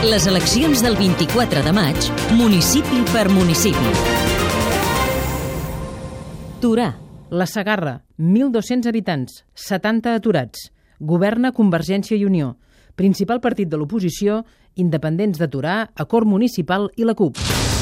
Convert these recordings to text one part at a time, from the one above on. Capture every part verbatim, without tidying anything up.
Les eleccions del vint-i-quatre de maig, municipi per municipi. Torà. La Segarra, mil dos-cents habitants, setanta aturats. Governa Convergència i Unió. Principal partit de l'oposició, Independents de Torà, Acord Municipal i la CUP.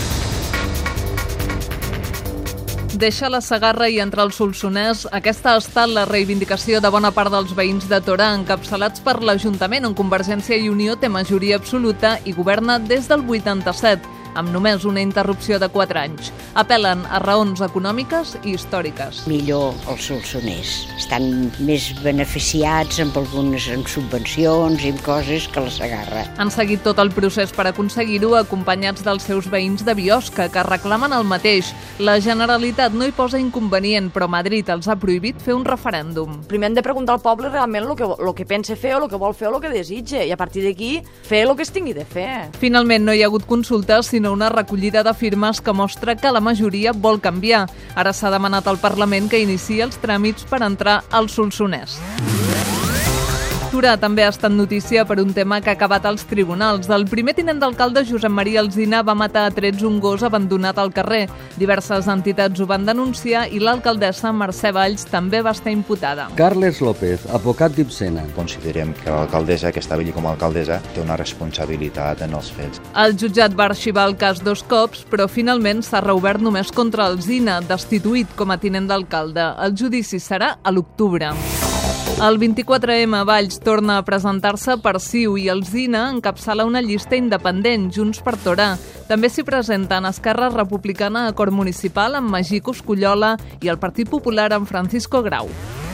Deixa la Segarra i entra al Solsonès. Aquesta ha estat la reivindicació de bona part dels veïns de Torà, encapçalats per l'Ajuntament, on Convergència i Unió té majoria absoluta i governa des del vuitanta-set, amb només una interrupció de quatre anys. Apel·len a raons econòmiques i històriques. Millor els solsoners. Estan més beneficiats amb algunes amb subvencions i amb coses que la Segarra. Han seguit tot el procés per aconseguir-ho, acompanyats dels seus veïns de Biosca, que reclamen el mateix. La Generalitat no hi posa inconvenient, però Madrid els ha prohibit fer un referèndum. Primer hem de preguntar al poble realment el que, el que pensa fer o el que vol fer o el que desitja, i a partir d'aquí fer el que es tingui de fer. Finalment no hi ha hagut consultes, sinó una recollida de firmes que mostra que la majoria vol canviar. Ara s'ha demanat al Parlament que iniciï els tràmits per entrar al Solsonès. Torà també ha estat notícia per un tema que ha acabat als tribunals. El primer tinent d'alcalde, Josep Maria Alsina, va matar a trets un gos abandonat al carrer. Diverses entitats ho van denunciar i l'alcaldessa Mercè Valls també va estar imputada. Carles López, advocat d'Ibsena. Considerem que l'alcaldessa, que està allí com a alcaldessa, té una responsabilitat en els fets. El jutjat va arxivar el cas dos cops, però finalment s'ha reobert només contra Alsina, destituït com a tinent d'alcalde. El judici serà a l'octubre. El vint-i-quatre ema Valls torna a presentar-se per C I U i Alsina encapçala una llista independent, Junts per Torà. També s'hi presenten Esquerra Republicana, Acord Municipal amb Magí Coscollola i el Partit Popular amb Francisco Grau.